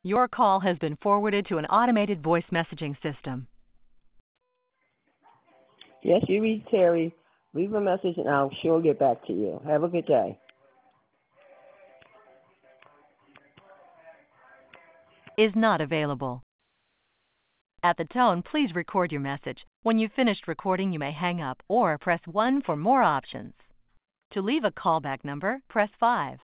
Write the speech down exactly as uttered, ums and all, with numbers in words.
Your call has been forwarded to an automated voice messaging system. Yes, you reached Terry. Leave a message and I'll sure get back to you. Have a good day. Is not available. At the tone, please record your message. When you've finished recording, you may hang up or press one for more options. To leave a callback number, press five.